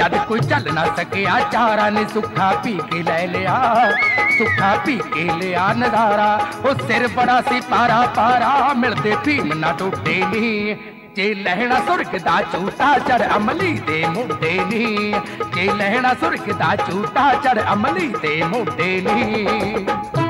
जद कोई चल ना सकिया चारा ने सुखा पी के ले लिया, सुखा पी के लिया नजारा। वो सिर बड़ा सी पारा पारा मिलते भीम ना टुटे नी, जे लहना सुर्ग दा झूठा चढ़ अमली दे मोढे नी, जे लहना सुर्ग दा झूठा चढ़ अमली दे मोढे नी।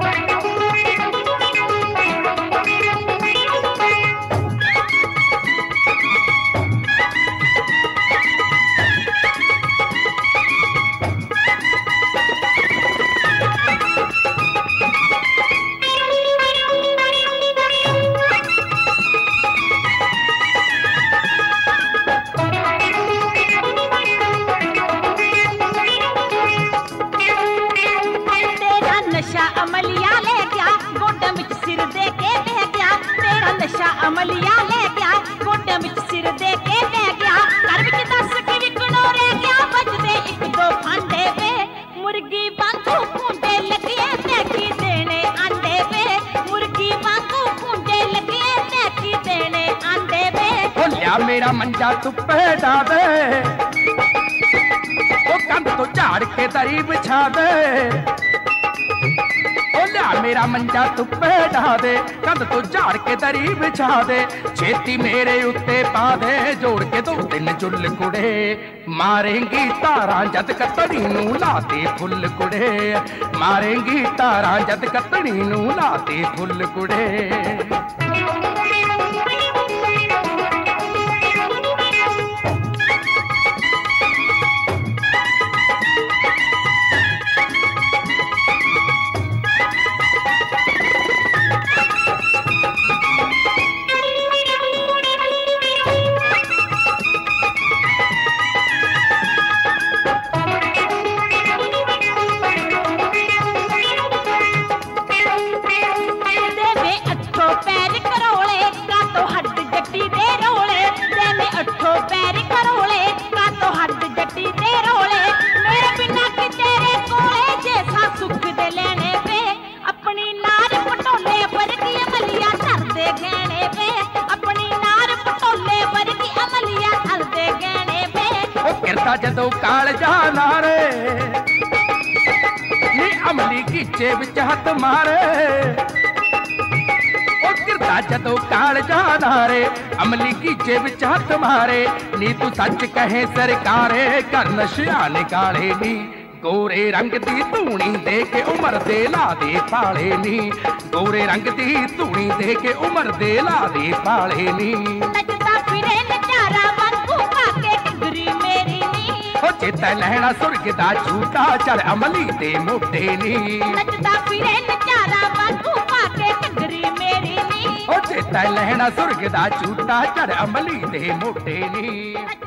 अमलिया ले गया गोडे विच सिर दे के बह गया, तेरा नशा अमलिया ले गया गोडे विच सिर दे के बह गया। घर विच दस के विकणो रह गया बजदे एक दो फांडे वे, मुर्गी वांगू खूंडे लगे मैकी देने आंदे वे, मुर्गी वांगू खूंडे लगे मैकी देने आंदे वे। ओ लिया मेरा मंजा धुप्पे डावे, ओ कंध तो झाड़ के दरी बिछा दे, मेरा मंजा धुप्पे ढा दे, कंध तो झाड़ के दरी बिछा दे। छेती मेरे उत्ते पा दे जोड़ के दो दिन जुल कुड़े, मारेंगी तारा जद कतड़ी नू लाते फुल कुड़े, मारेंगी तारा जद कतड़ी नू लाते फुल कुड़े। जदों कालजा नारे नी अमली कीचे विच हथ मारे, ओ गिरदा जदों कालजा नारे अमली कीचे विच हथ मारे। नी तू सच कहे सरकारे कर नशिया निकाले नी, गोरे रंग दी धूनी दे के उमर दे ला दे पाले नी, गोरे रंग दी धूनी दे के उमर दे ला दे पाले नी। चेता लहना सुर्ग दा झूठा चढ़ अमली दे मोढे नी, नचदा फिरे नचारा वांगू पाके घगरी मेरी नी। ओ चेता लहना सुर्ग दा झूठा चढ़ अमली दे मोढे नी।